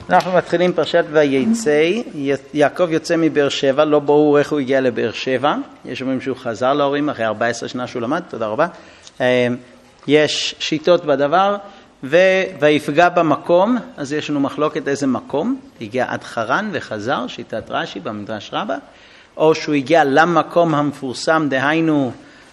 אנחנו מתחילים פרשת ויצא. יעקב יוצא מבאר שבע, לא ברור איך הוא הגיע לבאר שבע. יש אומרים שהוא חזר להורים אחרי 14 שנה שהוא למד, תודה רבה. יש שיטות בדבר, ויפגע במקום, אז יש לנו מחלוקת איזה מקום. הגיע עד חרן וחזר, שיטת רש"י במדרש רבה, או שהוא הגיע למקום המפורסם, דהיינו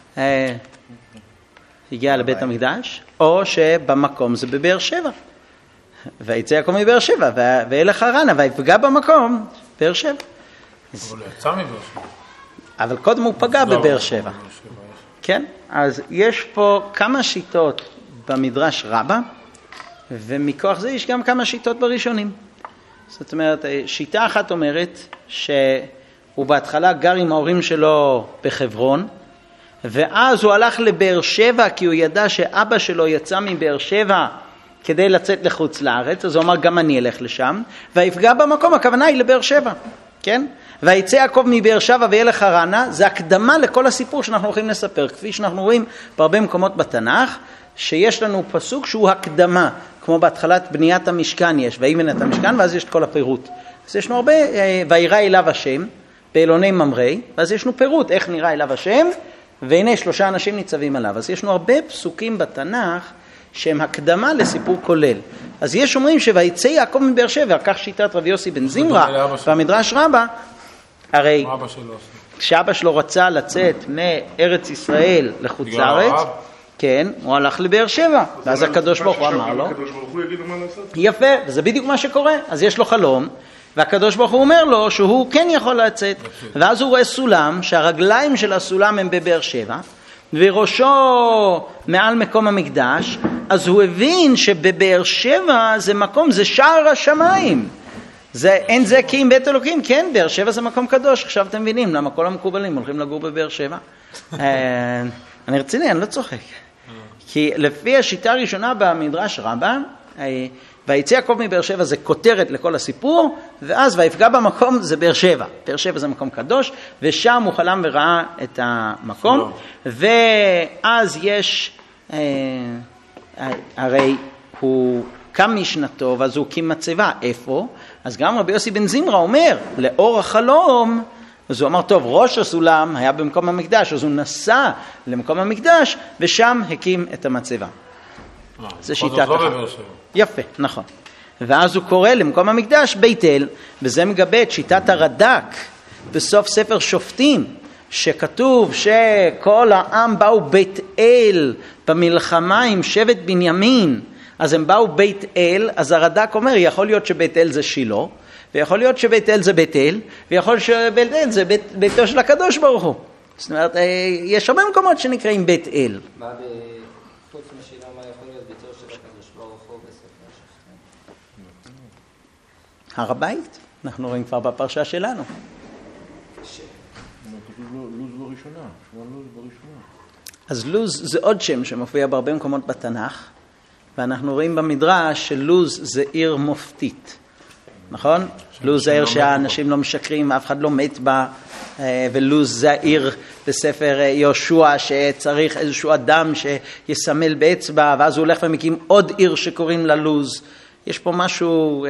הגיע לבית המקדש, או שבמקום זה בבאר שבע. ויצא יעקב מבאר שבע, ואלך חרנה, ויפגע במקום, באר שבע. אבל הוא יצא מבאר שבע. אבל קודם הוא פגע בבאר שבע. כן, אז יש פה כמה שיטות במדרש רבה, ומכוח זה יש גם כמה שיטות בראשונים. זאת אומרת, שיטה אחת אומרת שהוא בהתחלה גר עם ההורים שלו בחברון, ואז הוא הלך לבאר שבע כי הוא ידע שאבא שלו יצא מבאר שבע כדי לצאת לחוץ לארץ, אז הוא אמר גם אני אלך לשם, ויפגע במקום, הכוונה היא לבאר שבע, כן? ויצא יעקב מבאר שבע וילך חרנה, זה הקדמה לכל הסיפור שאנחנו הולכים לספר, כפי שאנחנו רואים בהרבה מקומות בתנ"ך, שיש לנו פסוק שהוא הקדמה, כמו בהתחלת בניית המשכן יש, ויבנה את המשכן, ואז יש את כל הפירוט. אז יש לנו הרבה, וירא אליו השם, באלוני ממרא, ואז יש לנו פירוט, איך נראה אליו השם, והנה 3 אנשים ניצבים עליו. אז יש לנו הרבה פסוקים בתנ"ך, שהם הקדמה לסיפור כולל. אז יש אומרים שויצא יעקב מבאר שבע, כך שיטת רבי יוסי בן זמרה, במדרש רבה, הרי כשאבא שלו רצה לצאת מארץ ישראל לחוץ לארץ, כן, הוא הלך לבאר שבע, ואז הקדוש ברוך הוא אמר לו, יפה, וזה בדיוק מה שקורה, אז יש לו חלום, והקדוש ברוך הוא אומר לו שהוא כן יכול לצאת, ואז הוא רואה סולם, שהרגליים של הסולם הם בבאר שבע, וראשו מעל מקום המקדש, אז הוא הבין שבבאר שבע זה מקום, זה שער השמיים. אין זה כי אם בית אלוקים, כן, באר שבע זה מקום קדוש. עכשיו אתם מבינים למה כל המקובלים הולכים לגור בבאר שבע. אני רציני, אני לא צוחק. כי לפי השיטה הראשונה במדרש רבה, ויצא יעקב מבאר שבע זה כותרת לכל הסיפור, ואז ויפגע במקום זה באר שבע. באר שבע זה מקום קדוש, ושם הוא חלם וראה את המקום. ואז יש, הרי הוא קם משנתו, ואז הוא הקים מצבה. איפה? אז גם רבי יוסי בן זמרה אומר, לאור החלום, אז הוא אמר, טוב, ראש הסולם היה במקום המקדש, אז הוא נסע למקום המקדש, ושם הקים את המצבה. זה שיטה ככה. יפה, נכון. ואז הוא קורא למקום המקדש בית אל, וזה מגבה את שיטת הרד"ק בסוף ספר שופטים, שכתוב שכל העם באו בית אל במלחמה עם שבט בנימין, אז הם באו בית אל, אז הרד"ק אומר, יכול להיות שבית אל זה שילה, ויכול להיות שבית אל זה בית אל, ויכול להיות שבית אל זה ביתו של הקדוש ברוך הוא. זאת אומרת, יש הרבה מקומות שנקראים בית אל. מה בחוץ משילה, מה יכול להיות ביתו של הקדוש ברוך הוא בספר שופטים? הר הבית, אנחנו רואים כבר בפרשה שלנו. אז לוז זה עוד שם שמופיע בהרבה מקומות בתנ"ך, ואנחנו רואים במדרש שלוז זה עיר מופתית, נכון? לוז זה עיר שהאנשים לא משקרים, אף אחד לא מת בה, ולוז זה העיר בספר יהושע שצריך איזשהו אדם שיסמל באצבע, ואז הוא הולך ומקים עוד עיר שקוראים לה לוז. יש פה משהו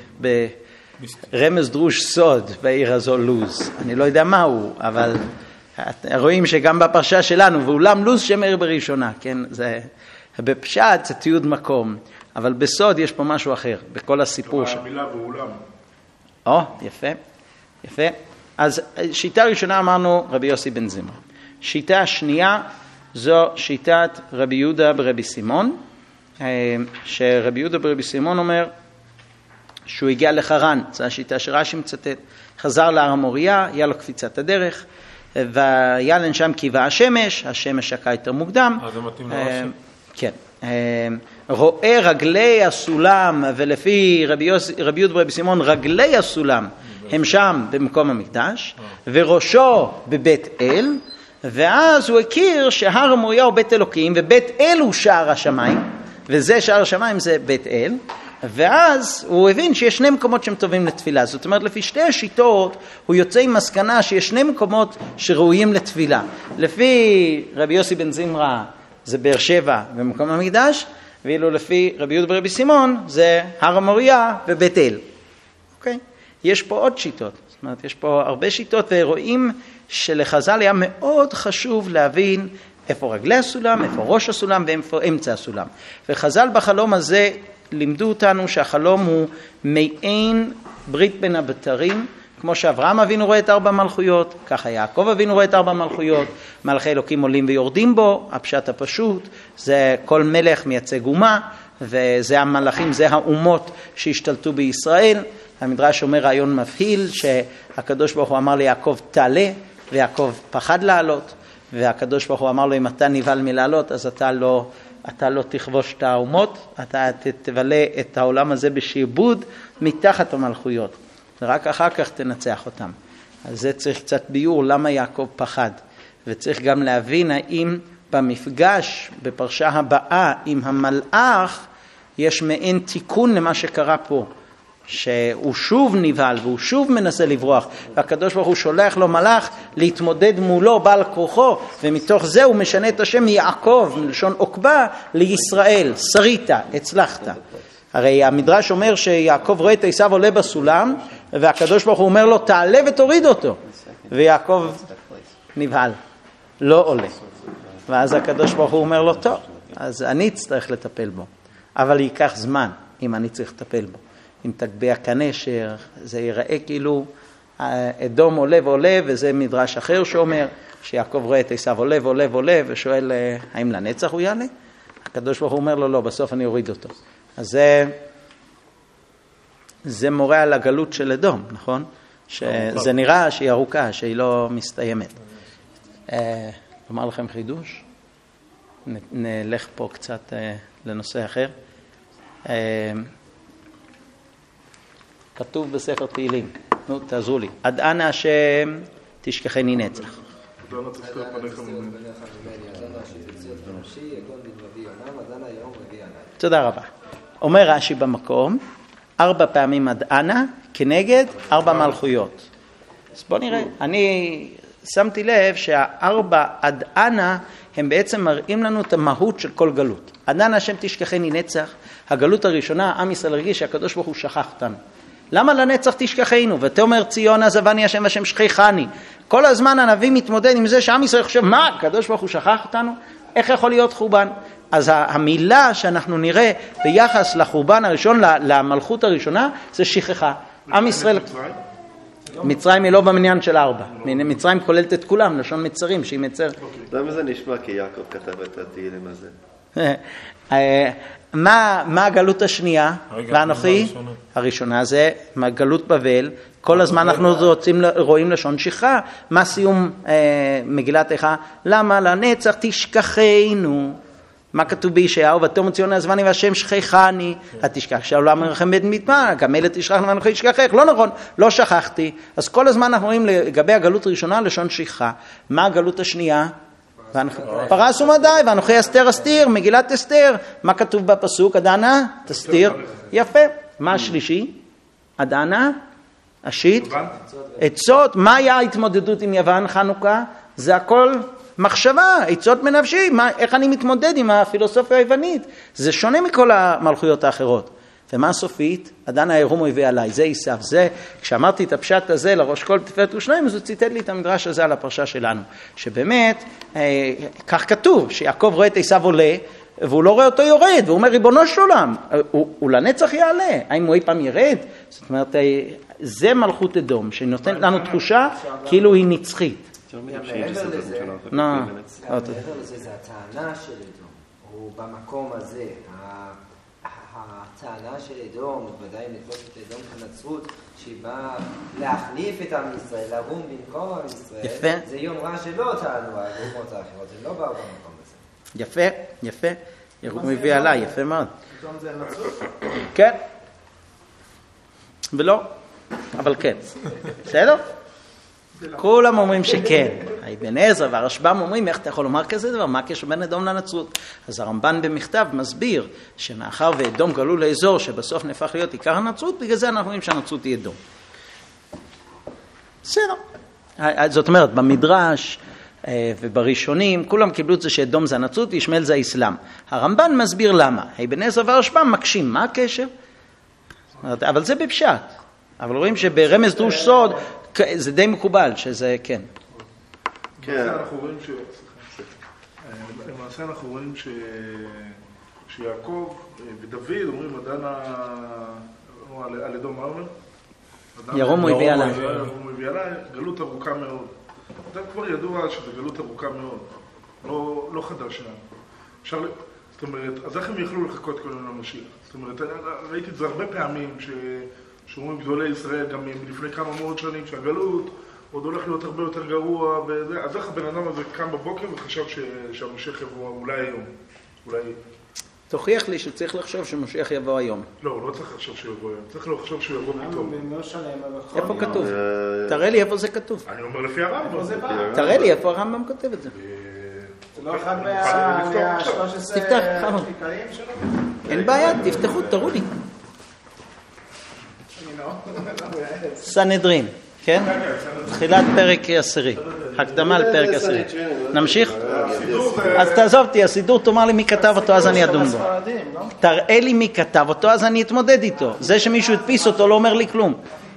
ברמז דרוש סוד בעיר הזו לוז. אני לא יודע מהו, אבל רואים שגם בפרשה שלנו, ואולם לוז שם עיר בראשונה, כן? זה בפשט זה תיעוד מקום, אבל בסוד יש פה משהו אחר, בכל הסיפור. המילה באולם. יפה, יפה. אז שיטה ראשונה אמרנו רבי יוסי בן זמרה. שיטה שנייה זו שיטת רבי יהודה ברבי סימון, שרבי יהודה ברבי סימון אומר שהוא הגיע לחרן, זו השיטה שרש"י מצטט, חזר להר המוריה, היה לו קפיצת הדרך, וילן שם קיבה השמש שקע יותר מוקדם. זה מתאים לרש"י. כן. רואה רגלי הסולם, ולפי רבי יהודה ברבי סימון רגלי הסולם הם שם במקום המקדש, וראשו בבית אל, ואז הוא הכיר שהר המוריה הוא בית אלוקים, ובית אל הוא שער השמיים, וזה שער השמיים זה בית אל, ואז הוא הבין שיש 2 מקומות שהם טובים לתפילה. זאת אומרת, לפי 2 השיטות הוא יוצא עם מסקנה שיש 2 מקומות שראויים לתפילה. לפי רבי יוסי בן זמרה זה באר שבע במקום המקדש, ואילו לפי רבי יהודה ברבי סימון זה הר המוריה ובית אל. אוקיי? יש פה עוד שיטות, זאת אומרת, יש פה הרבה שיטות, ורואים שלחז"ל היה מאוד חשוב להבין איפה רגלי הסולם, איפה ראש הסולם ואיפה אמצע הסולם. וחז"ל בחלום הזה לימדו אותנו שהחלום הוא מעין ברית בין הבתרים, כמו שאברהם אבינו רואה את 4 מלכויות, ככה יעקב אבינו רואה את 4 מלכויות, מלכי אלוקים עולים ויורדים בו, הפשט הפשוט, זה כל מלך מייצג אומה, וזה המלכים, זה האומות שהשתלטו בישראל. המדרש אומר רעיון מבהיל, שהקדוש ברוך הוא אמר ליעקב תעלה, ויעקב פחד לעלות, והקדוש ברוך הוא אמר לו אם אתה נבהל מלעלות, אז אתה לא תכבוש את האומות, אתה תבלה את העולם הזה בשעבוד מתחת המלכויות. ורק אחר כך תנצח אותם. אז זה צריך קצת ביור למה יעקב פחד. וצריך גם להבין האם במפגש בפרשה הבאה עם המלאך יש מעין תיקון למה שקרה פה. שהוא שוב נבהל והוא שוב מנסה לברוח. והקדוש ברוך הוא שולח לו מלאך להתמודד מולו בעל כוחו. ומתוך זה הוא משנה את השם מיעקב, מלשון עוקבה, לישראל. שרית, הצלחת. הרי המדרש אומר שיעקב רואה את עשיו עולה בסולם, והקדוש ברוך הוא אומר לו תעלה ותוריד אותו, ויעקב נבהל, לא עולה. ואז הקדוש ברוך הוא אומר לו טוב, אז אני אצטרך לטפל בו, אבל ייקח זמן אם אני צריך לטפל בו. אם תגביה כנשר, זה ייראה כאילו אדום עולה ועולה, וזה מדרש אחר שאומר שיעקב רואה את עשיו עולה ועולה ועולה, ושואל האם לנצח הוא יעלה? הקדוש ברוך הוא אומר לו לא, בסוף אני אוריד אותו. אז זה מורה על הגלות של אדום, נכון? שזה נראה שהיא ארוכה, שהיא לא מסתיימת. אומר לכם חידוש? נלך פה קצת לנושא אחר. כתוב בספר תהילים, נו תעזרו לי, עד אנה השם תשכחני נצח. תודה רבה. אומר רש"י במקום, 4 פעמים עד אנה כנגד 4 מלכויות. אז בוא נראה, אני שמתי לב שה4 עד אנה הם בעצם מראים לנו את המהות של כל גלות. עד אנה השם תשכחני נצח, הגלות הראשונה, עם ישראל הרגיש שהקדוש ברוך הוא שכח אותנו. למה לנצח תשכחנו? ותאמר ציון עזבני השם והשם שכחני. כל הזמן הנביא מתמודד עם זה שעם ישראל חושב, מה, הקדוש ברוך הוא שכח אותנו? איך יכול להיות חורבן? אז המילה שאנחנו נראה ביחס לחורבן הראשון, למלכות הראשונה, זה שכחה. עם ישראל... מצרים היא לא במניין של 4. מצרים כוללת את כולם, לשון מצרים, שהיא מצר... למה זה נשמע כי יעקב כתב את התהילים הזה? מה הגלות השנייה? ואנוכי? הראשונה זה גלות בבל. כל הזמן אנחנו רואים לשון שכחה. מה סיום מגילת איכה? למה לנצח תשכחנו? מה כתוב בישעיהו? ותאמר ציון עזבני והשם שכחני. התשכח שהעולם מרחם בית מדבר, גם אלה תשכחנו ואנוכי תשכחך. לא נכון, לא שכחתי. אז כל הזמן אנחנו רואים לגבי הגלות הראשונה לשון שכחה. מה הגלות השנייה? פרס ומדי, ואנוכי אסתר אסתיר, מגילת אסתר. מה כתוב בפסוק? עד אנה תסתיר. יפה. מה השלישי? עד אנה אשית עצות. מה היה ההתמודדות עם יוון חנוכה? זה הכל מחשבה, עצות מנפשי. איך אני מתמודד עם הפילוסופיה היוונית? זה שונה מכל המלכויות האחרות. ומה הסופית? עד אנה ירום אויבי עליי. זה עשיו. זה, כשאמרתי את הפשט הזה לראש כל תפארת ושניים, אז הוא ציטט לי את המדרש הזה על הפרשה שלנו. שבאמת, כך כתוב, שיעקב רואה את עשיו עולה, והוא לא רואה אותו יורד, והוא אומר, ריבונו של עולם, הוא לנצח יעלה. האם הוא אי פעם ירד? זאת אומרת, זה מלכות אדום, שנותנת לנו תחושה כאילו היא נצחית. מעבר לזה, זה הטענה של אדום. הוא במקום הזה, הטענה של אדום, ודאי לתפוס את אדום כנצרות, שהיא באה להחליף את עם ישראל, להרום במקום עם ישראל. יפה. זה יומרה שלא טענו על אומות האחרות, זה לא באו במקום הזה. יפה, יפה. ירום מביא עליי, יפה מאוד. פתאום זה הנצרות? כן. ולא, אבל כן. בסדר? כולם אומרים שכן. אבן עזרא והרשב"ם אומרים, איך אתה יכול לומר כזה דבר? מה הקשר בין אדום לנצרות? אז הרמב"ן במכתב מסביר שמאחר ואדום גלו לאזור שבסוף נהפך להיות עיקר הנצרות, בגלל זה אנחנו רואים שהנצרות היא אדום. בסדר. זאת אומרת, במדרש ובראשונים, כולם קיבלו את זה שאדום זה הנצרות וישמעאל זה האסלאם. הרמב"ן מסביר למה. אבן עזרא והרשב"ם מקשים, מה הקשר? אבל זה בפשט. אבל רואים שברמז דרוש סוד זה די מקובל, שזה כן. למעשה אנחנו רואים שיעקב ודוד אומרים על אדום מה אומר? ירום הוא הביא עליי. הוא הביא עליי, גלות ארוכה מאוד. זה כבר ידוע שזה גלות ארוכה מאוד. לא חדש שלנו. זאת אומרת, אז איך הם יכלו לחכות כל יום למשיח? זאת אומרת, ראיתי את זה הרבה פעמים שאומרים גדולי ישראל גם לפני כמה מאות שנים שהגלות עוד הולך להיות הרבה יותר גרוע וזה. אז איך הבן אדם הזה קם בבוקר וחשב שהמשיח יבוא אולי היום? אולי... תוכיח לי שצריך לחשוב שמשיח יבוא היום. לא, לא צריך לחשוב שהוא יבוא היום. צריך לחשוב שהוא יבוא פתאום. איפה כתוב? תראה לי איפה זה כתוב. אני אומר לפי הרמב"ם. תראה לי איפה הרמב"ם כותב את זה. זה לא אחד מה-13 עיקריים שלו? אין בעיה, תפתחו, תראו לי. סנהדרין, כן? תחילת פרק 10. הקדמה לפרק 10. נמשיך? אז תעזוב אותי, הסידור תאמר לי מי כתב אותו, אז אני אדון בו. תראה לי מי כתב אותו, אז אני אתמודד איתו. זה שמישהו הדפיס אותו לא אומר לי כלום.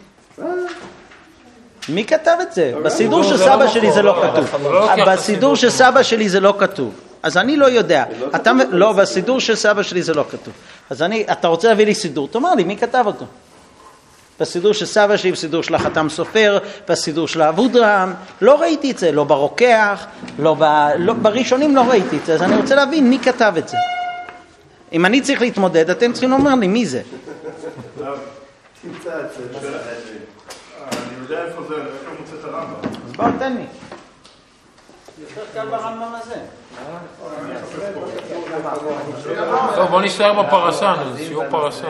מי כתב את זה? בסידור של סבא שלי זה לא כתוב. בסידור של סבא שלי זה לא כתוב. אז אני לא יודע. לא, בסידור של סבא שלי זה לא כתוב. אז אתה רוצה להביא לי סידור, תאמר לי מי כתב אותו. בסידור של סבא שלי, בסידור של החתם סופר, בסידור של אבודרהם, לא ראיתי את זה, לא ברוקח, בראשונים לא ראיתי את זה, אז אני רוצה להבין מי כתב את זה. אם אני צריך להתמודד, אתם צריכים לומר לי מי זה. אני יודע איפה זה, איפה מוצא את הרמב"ם. אז בואו, תן לי. יותר קל ברמב"ם הזה. טוב, בוא נשאר בפרשה, שיעור פרשה.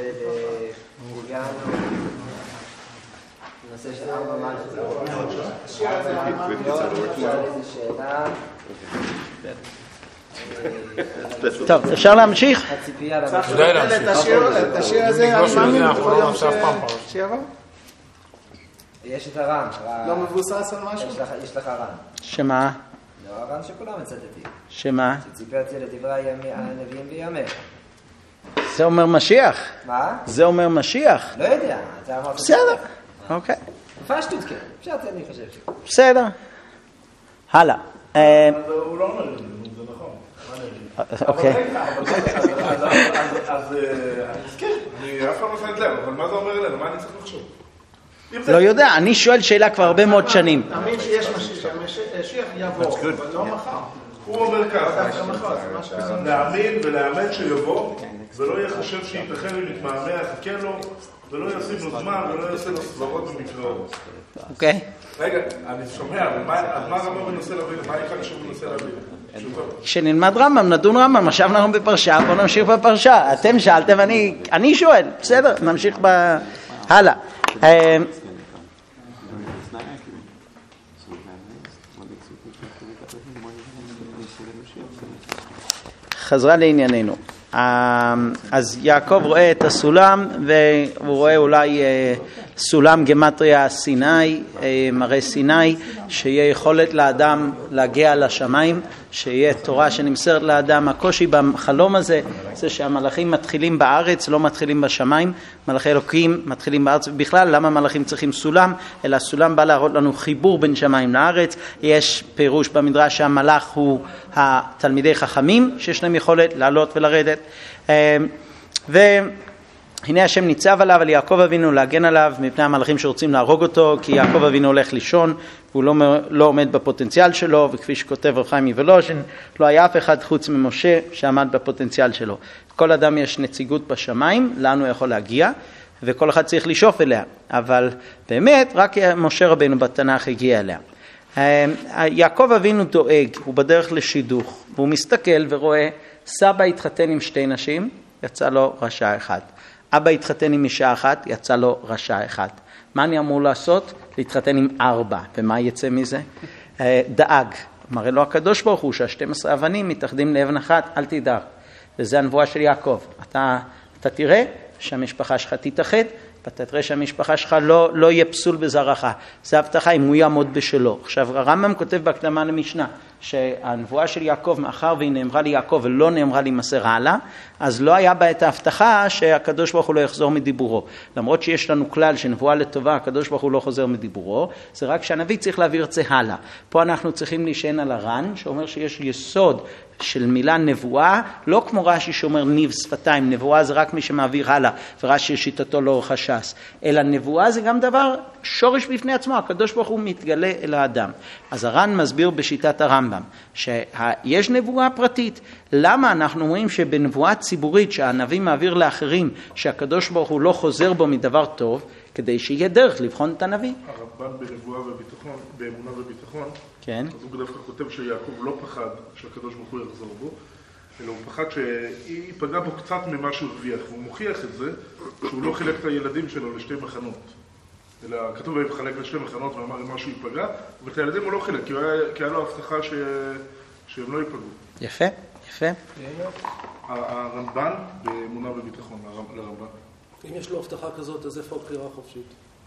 נושא של 4 מעלות. טוב, אפשר להמשיך? כדאי להמשיך. את השיר הזה, אני מאמין בכל יום שיבוא. יש את הר"ן. לא מבוסס על משהו? יש לך ר"ן. שמה? לא, הר"ן שכולם מצטטים. שמה? שציפרתי לדברי הנביאים וימיך. זה אומר משיח. מה? זה אומר משיח. לא יודע. בסדר. אוקיי. פשטות כן. פשטתי אני חושב ש... בסדר. הלאה. הוא לא אומר את זה, זה נכון. אוקיי. אז אני מסכים, אני אף פעם לא שמת לב, אבל מה זה אומר אלינו? מה אני צריך לחשוב? לא יודע, אני שואל שאלה כבר הרבה מאוד שנים. תאמין שיש משיח יבוא, אבל לא מחר. הוא אומר ככה, להאמין ולאמן שיבוא, ולא יחשב שייתכן לי להתמהמה, יחכה לו, ולא ישים לו זמן, ולא יעשה לו סברות במקראות. אוקיי. רגע, אני שומע, אז מה רמב"ם מנסה להבין? מה אחד שהוא מנסה להבין? כשנלמד רמב"ם, נדון רמב"ם, עכשיו אנחנו בפרשה, בואו נמשיך בפרשה. אתם שאלתם, אני שואל, בסדר, נמשיך הלאה. חזרה לענייננו. אז יעקב רואה את הסולם, והוא רואה אולי סולם גמטריה סיני, מראה סיני, שיהיה יכולת לאדם להגיע לשמיים, שיהיה תורה שנמסרת לאדם. הקושי בחלום הזה זה שהמלאכים מתחילים בארץ, לא מתחילים בשמיים. מלאכי אלוקים מתחילים בארץ. בכלל, למה מלאכים צריכים סולם? אלא הסולם בא להראות לנו חיבור בין שמיים לארץ. יש פירוש במדרש שהמלאך הוא התלמידי חכמים, שיש להם יכולת לעלות ולרדת. והנה השם ניצב עליו, על יעקב אבינו, להגן עליו מפני המלאכים שרוצים להרוג אותו, כי יעקב אבינו הולך לישון, והוא לא עומד בפוטנציאל שלו, וכפי שכותב רב חיים מוולוז'ין, לא היה אף אחד חוץ ממשה שעמד בפוטנציאל שלו. כל אדם יש נציגות בשמיים, לאן הוא יכול להגיע, וכל אחד צריך לשאוף אליה. אבל באמת, רק משה רבינו בתנ"ך הגיע אליה. יעקב אבינו דואג, הוא בדרך לשידוך, והוא מסתכל ורואה, סבא התחתן עם 2 נשים, יצא לו רשע אחד. אבא התחתן עם אישה אחת, יצא לו רשע אחד. מה אני אמור לעשות? להתחתן עם 4. ומה יצא מזה? דאג. מראה לו הקדוש ברוך הוא שה12 אבנים מתאחדים לאבן אחת, אל תדאג. וזה הנבואה של יעקב. אתה תראה שהמשפחה שלך תתאחד, ותראה שהמשפחה שלך לא יהיה פסול בזרעך. זה הבטחה אם הוא יעמוד בשלו. עכשיו הרמב"ם כותב בהקדמה למשנה שהנבואה של יעקב, מאחר והיא נאמרה לי יעקב ולא נאמרה לי מסר הלאה, אז לא היה בה את ההבטחה שהקדוש ברוך הוא לא יחזור מדיבורו. למרות שיש לנו כלל שנבואה לטובה, הקדוש ברוך הוא לא חוזר מדיבורו, זה רק שהנביא צריך להעביר את זה הלאה. פה אנחנו צריכים להישען על הר"ן, שאומר שיש יסוד של מילה נבואה, לא כמו רש"י שאומר ניב שפתיים, נבואה זה רק מי שמעביר הלאה, ורש"י שיטתו לאורך הש"ס, אלא נבואה זה גם דבר שורש בפני עצמו, הקדוש ברוך הוא מתגלה אל האדם. אז הר"ן מסביר בשיטת הרמב"ם, שיש נבואה פרטית. למה אנחנו אומרים שבנבואה ציבורית שהנביא מעביר לאחרים, שהקדוש ברוך הוא לא חוזר בו מדבר טוב, כדי שיהיה דרך לבחון את הנביא? הרמב"ן בנבואה וביטחון, באמונה וביטחון, כן. אז הוא דווקא כותב שיעקב לא פחד שהקדוש ברוך הוא יחזור בו, אלא הוא פחד שהיא פגעה בו קצת ממה שהוא הרוויח, והוא מוכיח את זה שהוא לא חילק את הילדים שלו לשתי מחנות. אלא כתוב הוא חלק לשתי מחנות ואמר אם משהו ייפגע, אבל את הילדים הוא לא חילק, כי היה לו הבטחה שהם לא ייפגעו. יפה, יפה. הרמב"ן באמונה וביטחון, לרמב"ן. אם יש לו הבטחה כזאת, אז איפה הבחירה החופשית?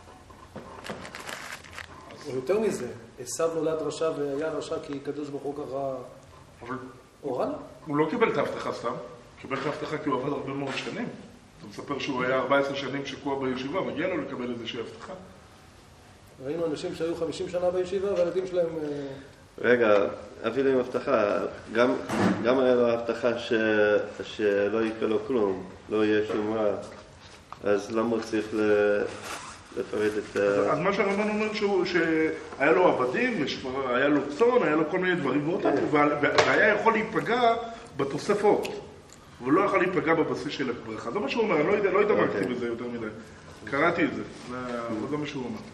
או יותר מזה, עשיו נולד רשע והיה רשע כי קדוש ברוך הוא ככה הורה לה? הוא לא קיבל את ההבטחה סתם, קיבל את ההבטחה כי הוא עבד הרבה מאוד שנים. אתה מספר שהוא היה 14 שנים שקוע בישיבה, מגיע לו לקבל איזושהי הבטחה. ראינו אנשים שהיו 50 שנה בישיבה והילדים שלהם... רגע, אפילו עם הבטחה, גם היה לו הבטחה שלא יקרה לו כלום, לא יהיה שום רע, אז למה הוא צריך לפרט את ה... אז מה שהרמב"ן אומר שהיה לו עבדים, היה לו צאן, היה לו כל מיני דברים, והיה יכול להיפגע בתוספות, אבל לא יכול להיפגע בבסיס של הברכה. זה מה שהוא אומר, אני לא התעמקתי בזה יותר מדי. קראתי את זה, זה מה שהוא אומר.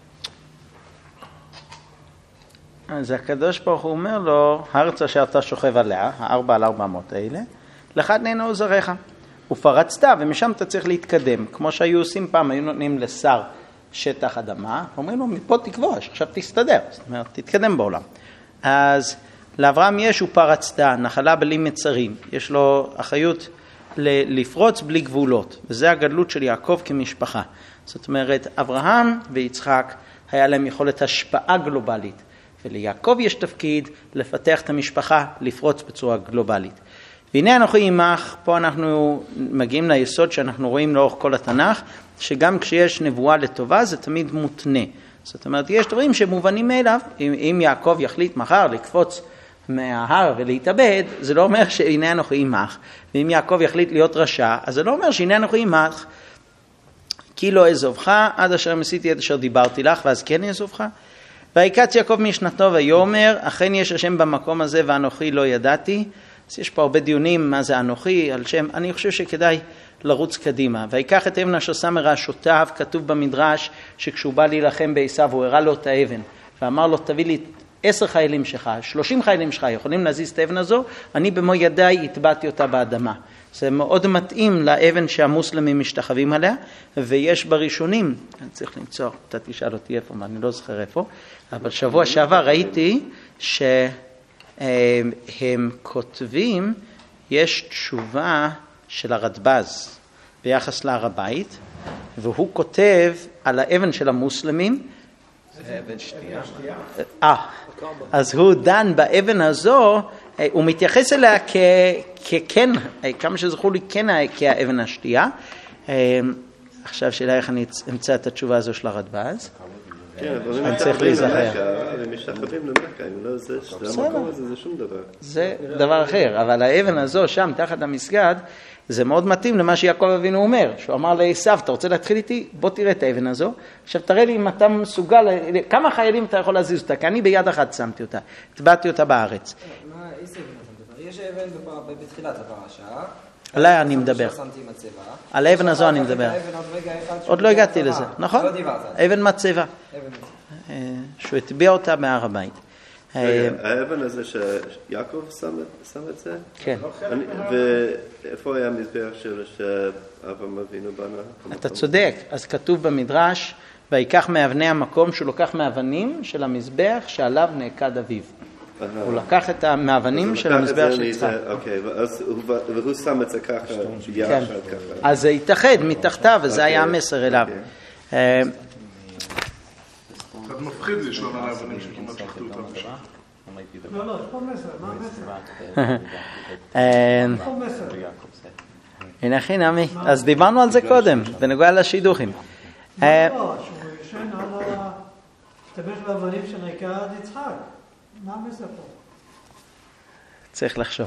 אז הקדוש ברוך הוא אומר לו, הארץ אשר אתה שוכב עליה, 4 על 400 האלה, לך נהנו זרעך. ופרצת, ומשם אתה צריך להתקדם. כמו שהיו עושים פעם, היו נותנים לשר שטח אדמה, אומרים לו, מפה תכבוש, עכשיו תסתדר, זאת אומרת, תתקדם בעולם. אז לאברהם יש ופרצת, נחלה בלי מצרים, יש לו אחריות לפרוץ בלי גבולות, וזה הגדלות של יעקב כמשפחה. זאת אומרת, אברהם ויצחק היה להם יכולת השפעה גלובלית, וליעקב יש תפקיד לפתח את המשפחה, לפרוץ בצורה גלובלית. והנה אנוכי עמך, פה אנחנו מגיעים ליסוד שאנחנו רואים לאורך כל התנ"ך, שגם כשיש נבואה לטובה זה תמיד מותנה. זאת אומרת, יש דברים שמובנים מאליו, אם יעקב יחליט מחר לקפוץ מההר ולהתאבד, זה לא אומר שהנה אנוכי עמך. ואם יעקב יחליט להיות רשע, אז זה לא אומר שהנה אנוכי עמך, כי לא אעזובך, עד אשר מסיתי את אשר דיברתי לך, ואז כן אעזובך. ויקץ יעקב משנתו ויאמר, אכן יש השם במקום הזה ואנוכי לא ידעתי. אז יש פה הרבה דיונים מה זה אנוכי, על שם, אני חושב שכדאי לרוץ קדימה. ויקח את אבן אשר שם מראשותיו, כתוב במדרש שכשהוא בא להילחם בעשיו, הוא הראה לו את האבן, ואמר לו תביא לי 10 חיילים שלך, 30 חיילים שלך, יכולים להזיז את האבן הזו, אני במו ידיי הטבעתי אותה באדמה. זה מאוד מתאים לאבן שהמוסלמים משתחווים עליה, ויש בראשונים, אני צריך למצוא, אתה תשאל אותי איפה, אני לא זוכר איפה, אבל שבוע שעבר ראיתי הם כותבים, יש תשובה של הרדב"ז ביחס להר הבית, והוא כותב על האבן של המוסלמים. זה אבן שתייה. אז הוא דן באבן הזו, הוא מתייחס אליה ככן, כמה שזכור לי, כן כאבן השתייה. עכשיו שאלה איך אני אמצא את התשובה הזו של הרדב"ז. כן, אבל אני צריך להיזכר. הם משתחווים למכה, אם לא זה, המקום הזה זה שום דבר. זה דבר אחר, אבל האבן הזו שם תחת המסגד, זה מאוד מתאים למה שיעקב אבינו אומר, שהוא אמר לעשיו, אתה רוצה להתחיל איתי? בוא תראה את האבן הזו, עכשיו תראה לי אם אתה מסוגל, כמה חיילים אתה יכול להזיז אותה, כי אני ביד אחת שמתי אותה, טבעתי אותה בארץ. איזה אבן אתה מדבר? יש אבן בתחילת הפרשה. עליה אני מדבר. על האבן הזו אני מדבר. עוד לא הגעתי לזה, נכון? אבן מצבה. שהוא הטביע אותה בהר הבית. האבן הזה שיעקב שם את זה? כן. ואיפה היה המזבח של שאברהם אבינו בנה? אתה צודק. אז כתוב במדרש, ויקח מאבני המקום שהוא לוקח מאבנים של המזבח שעליו נעקד אביו. הוא לקח מהאבנים של המזבח של יצחק. אוקיי, והוא שם את זה ככה, כן. אז זה התאחד מתחתיו, וזה היה המסר אליו. קצת מפחיד לי שלום על האבנים שכמעט שחטו אותם בשם. לא, יש פה מסר, מה המסר? יש פה מסר. הנה הכי נעמי, אז דיברנו על זה קודם, בנוגע לשידוכים. לא, שהוא ישן על להשתמש באבנים של ריקה עד יצחק. מה המסר פה? צריך לחשוב.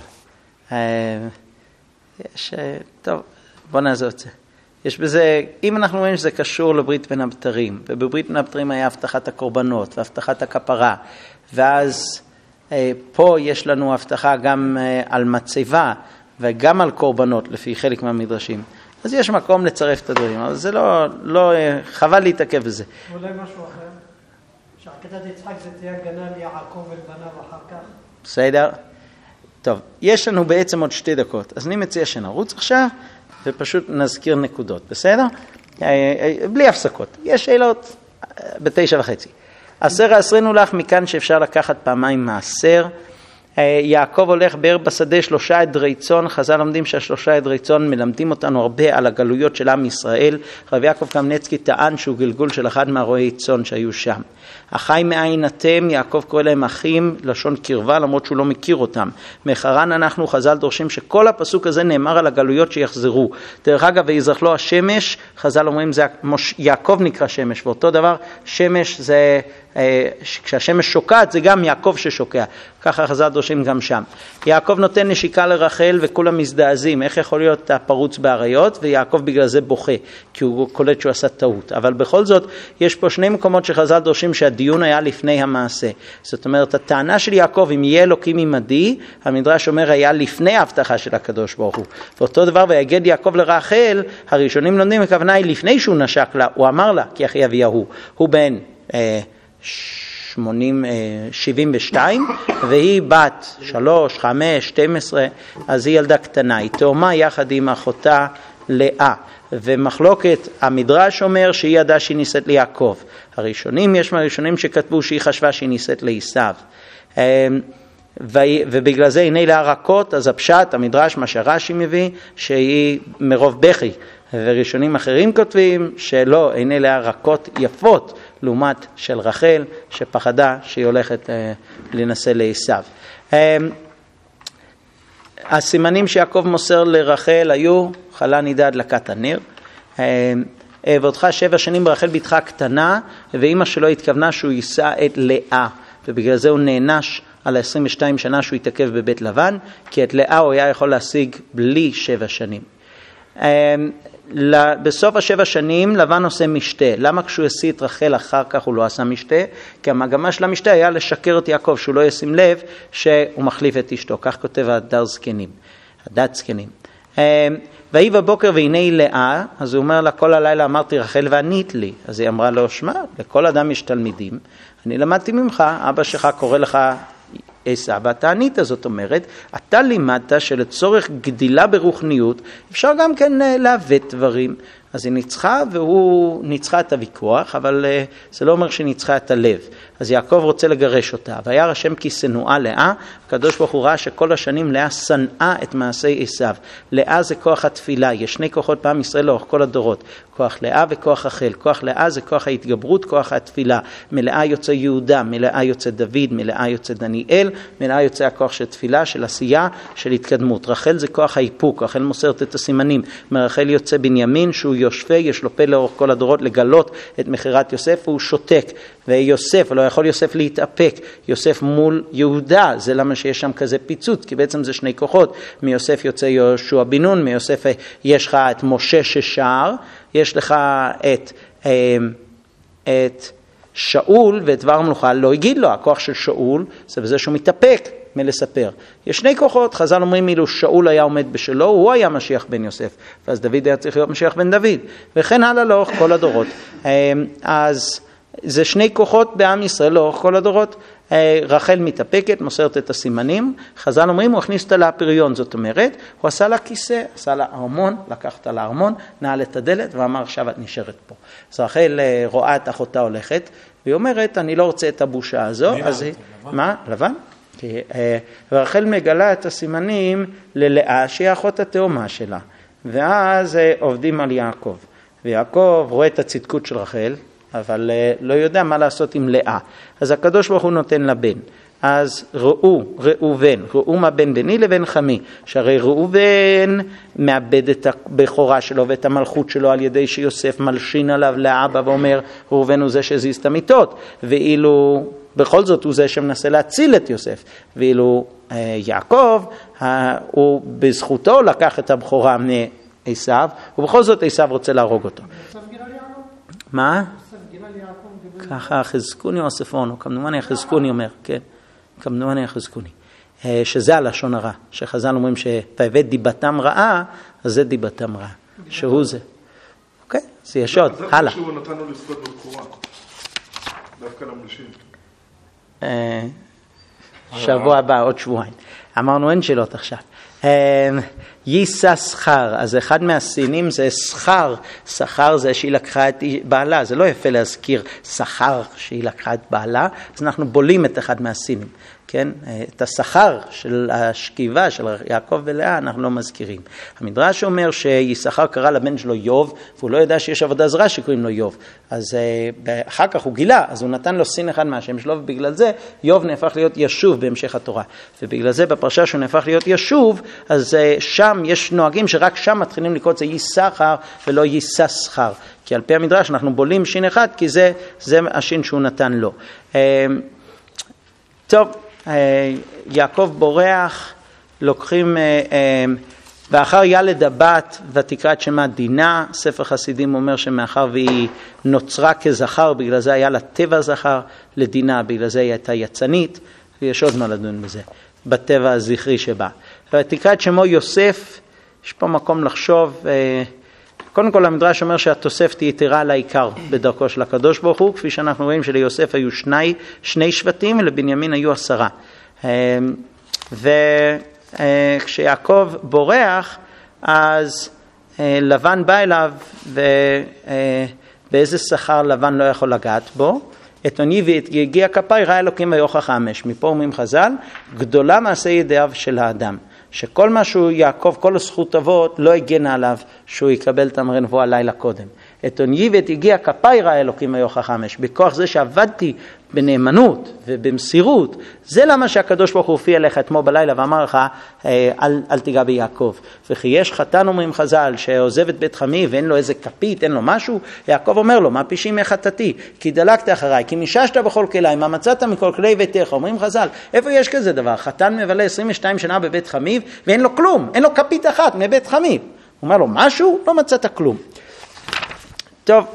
טוב, בוא נעזוב את זה. יש בזה, אם אנחנו רואים שזה קשור לברית בין הבתרים, ובברית בין הבתרים היה הבטחת הקורבנות והבטחת הכפרה, ואז פה יש לנו הבטחה גם על מצבה וגם על קורבנות לפי חלק מהמדרשים. אז יש מקום לצרף את הדברים, אבל זה לא חבל להתעכב בזה. אולי משהו אחר? שעקדת יצחק זה תהיה הגנה ליעקב ולבניו אחר כך? בסדר? טוב, יש לנו בעצם עוד 2 דקות, אז אני מציע שנרוץ עכשיו ופשוט נזכיר נקודות, בסדר? בלי הפסקות. יש שאלות ב9:30. 10 עשרנו לך מכאן שאפשר לקחת פעמיים מעשר. יעקב הולך באר בשדה 3 עדרי צאן, חז"ל לומדים שה3 עדרי צאן מלמדים אותנו הרבה על הגלויות של עם ישראל. רבי יעקב קמנצקי טען שהוא גלגול של אחד מהרועי צאן שהיו שם. אחי מאין אתם, יעקב קורא להם אחים, לשון קרבה, למרות שהוא לא מכיר אותם. מחרן אנחנו, חז"ל דורשים שכל הפסוק הזה נאמר על הגלויות שיחזרו. דרך אגב, ויזרח לו השמש, חז"ל אומרים זה יעקב נקרא שמש, ואותו דבר שמש זה כשהשמש שוקעת זה גם יעקב ששוקע, ככה חז"ל דורשים גם שם. יעקב נותן נשיקה לרחל וכולם מזדעזים, איך יכול להיות הפרוץ בעריות, ויעקב בגלל זה בוכה, כי הוא קולט שהוא עשה טעות. אבל בכל זאת, יש פה 2 מקומות שחז"ל דורשים שהדיון היה לפני המעשה. זאת אומרת, הטענה של יעקב, אם יהיה אלוקים עמדי, המדרש אומר היה לפני ההבטחה של הקדוש ברוך הוא. ואותו דבר, ויגד יעקב לרחל, הראשונים לומדים הכוונה היא לפני שהוא נשק לה, הוא אמר לה, כי אחי אביה הוא בן 72, והיא בת 3, 5, 12, אז היא ילדה קטנה, היא תאומה יחד עם אחותה לאה, ומחלוקת המדרש אומר שהיא ידעה שהיא נישאת ליעקב. הראשונים, יש מהראשונים שכתבו שהיא חשבה שהיא נישאת לעשיו, ובגלל זה הנה לה רכות, אז הפשט, המדרש, מה שרש"י מביא, שהיא מרוב בכי, וראשונים אחרים כותבים שלא, הנה לה רכות יפות, לעומת של רחל שפחדה שהיא הולכת להינשא לעשיו. הסימנים שיעקב מוסר לרחל היו חלה נידה הדלקת הנר, ועודך 7 שנים ברחל בתך קטנה, ואמא שלו התכוונה שהוא יישא את לאה, ובגלל זה הוא נענש על 22 שנה שהוא התעכב בבית לבן, כי את לאה הוא היה יכול להשיג בלי 7 שנים. בסוף 7 שנים לבן עושה משתה. למה כשהוא השיא את רחל אחר כך הוא לא עשה משתה? כי המגמה של המשתה היה לשקר את יעקב, שהוא לא ישים לב שהוא מחליף את אשתו. כך כותב הדת זקנים. ויהי בבוקר והנה היא לאה, אז הוא אומר לה כל הלילה אמרתי רחל וענית לי. אז היא אמרה לו, שמע, לכל אדם יש תלמידים, אני למדתי ממך, אבא שלך קורא לך עשיו, ואתה ענית, זאת אומרת, אתה לימדת שלצורך גדילה ברוחניות אפשר גם כן לעוות דברים. אז היא ניצחה, והוא ניצחה את הוויכוח, אבל זה לא אומר שהיא ניצחה את הלב. אז יעקב רוצה לגרש אותה, וירא השם כי שנואה לאה, הקדוש ברוך הוא ראה שכל השנים לאה שנאה את מעשי עשיו. לאה זה כוח התפילה, יש 2 כוחות בעם ישראל לאורך כל הדורות, כוח לאה וכוח רחל. כוח לאה זה כוח ההתגברות, כוח התפילה. מלאה יוצא יהודה, מלאה יוצא דוד, מלאה יוצא דניאל, מלאה יוצא הכוח של תפילה, של עשייה, של התקדמות. רחל זה כוח האיפוק, רחל מוסרת את הסימנים. מרחל יוצא בנימין שהוא יושפה, יש לו פה לאורך כל הדורות לגלות את מחירת יוסף, והוא שותק. ויוסף, לא יכול יוסף להתאפק, יוסף מול יהודה, זה למה שיש שם כזה פיצוץ, כי בעצם זה 2 כוחות, מיוסף יוצא יהושע בן נון, מיוסף יש לך את משה ששר, יש לך את שאול ואת דבר המלוכה, לא הגיד לו, הכוח של שאול זה בזה שהוא מתאפק מלספר. יש 2 כוחות, חז"ל אומרים אילו שאול היה עומד בשלו, הוא היה משיח בן יוסף, ואז דוד היה צריך להיות משיח בן דוד, וכן הלאה לאורך כל הדורות. אז זה 2 כוחות בעם ישראל לאורך כל הדורות. רחל מתאפקת, מוסרת את הסימנים, חז"ל אומרים הוא הכניס אותה לפריון, זאת אומרת הוא עשה לה כיסא, עשה לה ארמון, לקח אותה לארמון, נעל את הדלת ואמר עכשיו את נשארת פה. אז רחל רואה את אחותה הולכת והיא אומרת אני לא רוצה את הבושה הזו. אז מה? לבן? ורחל מגלה את הסימנים ללאה שהיא אחות התאומה שלה, ואז עובדים על יעקב, ויעקב רואה את הצדקות של רחל, אבל לא יודע מה לעשות עם לאה, אז הקדוש ברוך הוא נותן לה בן. אז ראובן מה בין ביני לבין חמי, שהרי ראובן מאבד את הבכורה שלו ואת המלכות שלו על ידי שיוסף מלשין עליו לאבא ואומר ראובן הוא זה שהזיז את המיטות, ואילו בכל זאת הוא זה שמנסה להציל את יוסף, ואילו יעקב הוא בזכותו לקח את הבכורה מעשיו, ובכל זאת עשיו רוצה להרוג אותו. מה? ככה חזקוני או אספון, כמדומני חזקוני אומר, כן, כמדומני חזקוני, שזה הלשון הרע, שחז"ל אומרים שתאבד דיבתם רעה, אז זה דיבתם רעה, שהוא זה. אוקיי, זה יש עוד, הלאה. זה שהוא נתנו לזכות בבכורה, דווקא למלשים. שבוע הבא, עוד שבועיים. אמרנו אין שאלות עכשיו. יישא שכר, אז אחד מהסינים זה שכר, שכר זה שהיא לקחה את בעלה, זה לא יפה להזכיר שכר שהיא לקחה את בעלה, אז אנחנו בולים את אחד מהסינים, כן? את השכר של השכיבה של יעקב ולאה אנחנו לא מזכירים. המדרש אומר שיששכר קרא לבן שלו יוב, והוא לא ידע שיש עבודה זרה שקוראים לו יוב, אז אחר כך הוא גילה, אז הוא נתן לו סין אחד מהשם שלו, ובגלל זה יוב נהפך להיות ישוב בהמשך התורה, ובגלל זה בפרשה שהוא נהפך להיות ישוב, אז שם יש נוהגים שרק שם מתחילים לקרוא את זה יששכר ולא יששכר, כי על פי המדרש אנחנו בולים שין אחד, כי זה השין שהוא נתן לו. טוב, יעקב בורח, לוקחים, ואחר ילד הבת ותקרא את שמה דינה, ספר חסידים אומר שמאחר והיא נוצרה כזכר, בגלל זה היה לה טבע זכר, לדינה, בגלל זה היא הייתה יצנית, ויש עוד מה לדון בזה, בטבע הזכרי שבה. ותקרא את שמו יוסף, יש פה מקום לחשוב, קודם כל המדרש אומר שהתוספת היא יתרה על העיקר בדרכו של הקדוש ברוך הוא, כפי שאנחנו רואים שליוסף היו שני שבטים ולבנימין היו 10. וכשיעקב בורח, אז לבן בא אליו, ובאיזה שכר לבן לא יכול לגעת בו, את עוני ויגיע כפי ראה אלוקים ויוכח אמש. מפה אומרים חז"ל, גדולה מעשה ידיו של האדם, שכל מה שהוא יעקב, כל הזכות אבות לא הגנה עליו שהוא יקבל תמרי נבואה לילה קודם. את עוני ויגיע כפי ראה אלוקים ויוכח אמש, בכוח זה שעבדתי בנאמנות ובמסירות, זה למה שהקדוש ברוך הוא הופיע לך אתמול בלילה ואמר לך אל תיגע ביעקב. וכי יש חתן אומרים חז"ל שעוזב את בית חמי ואין לו איזה כפית, אין לו משהו, יעקב אומר לו מה פשעי מחטאתי, כי דלקת אחריי, כי מיששת בכל כלי, מה מצאת מכל כלי ביתך. אומרים חז"ל, איפה יש כזה דבר? חתן מבלה 22 שנה בבית חמיו ואין לו כלום, אין לו כפית אחת מבית חמיו. הוא אומר לו משהו, לא מצאת כלום. טוב,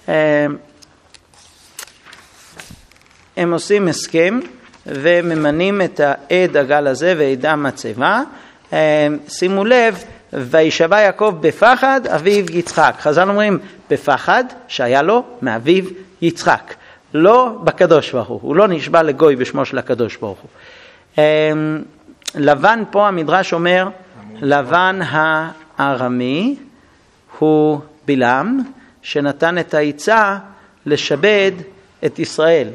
הם עושים הסכם וממנים את העד הגל הזה ועדה מצבה. שימו לב, וישבע יעקב בפחד אביו יצחק. חז"ל אומרים בפחד שהיה לו מאביו יצחק, לא בקדוש ברוך הוא, הוא לא נשבע לגוי בשמו של הקדוש ברוך הוא. לבן פה המדרש אומר, לבן הארמי הוא בלעם שנתן את העצה לשבד את ישראל.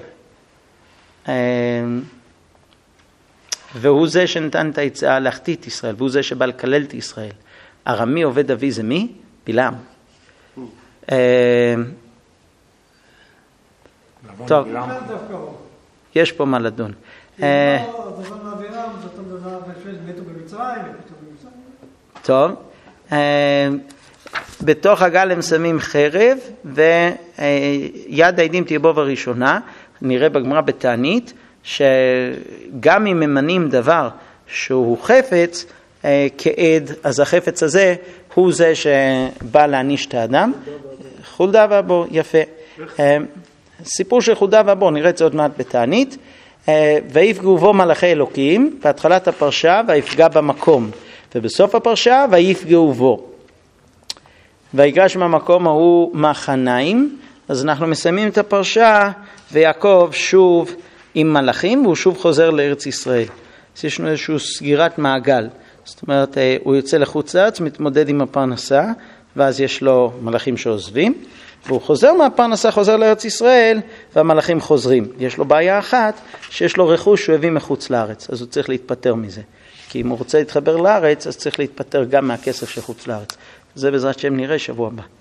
והוא זה שנתן את העצה להחטיא את ישראל, והוא זה שבא לקלל את ישראל. ארמי עובד אבי זה מי? בלעם. טוב, יש פה מה לדון. טוב, בתוך הגל הם שמים חרב ויד העדים תהיה בו בראשונה. נראה בגמרא בתענית שגם אם ממנים דבר שהוא חפץ כעד, אז החפץ הזה הוא זה שבא להעניש את האדם. חולדה והבור, יפה. סיפור של חולדה והבור, נראה את זה עוד מעט בתענית. ויפגעו בו מלאכי אלוקים, בהתחלת הפרשה ויפגע במקום, ובסוף הפרשה ויפגעו בו. ויגרש מהמקום ההוא מחניים. אז אנחנו מסיימים את הפרשה ויעקב שוב עם מלאכים והוא שוב חוזר לארץ ישראל. אז יש לנו איזושהי סגירת מעגל, זאת אומרת הוא יוצא לחוץ לארץ, מתמודד עם הפרנסה, ואז יש לו מלאכים שעוזבים, והוא חוזר מהפרנסה, חוזר לארץ ישראל, והמלאכים חוזרים. יש לו בעיה אחת, שיש לו רכוש שהוא הביא מחוץ לארץ, אז הוא צריך להתפטר מזה. כי אם הוא רוצה להתחבר לארץ, אז צריך להתפטר גם מהכסף שחוץ לארץ. זה בעזרת שם נראה שבוע הבא.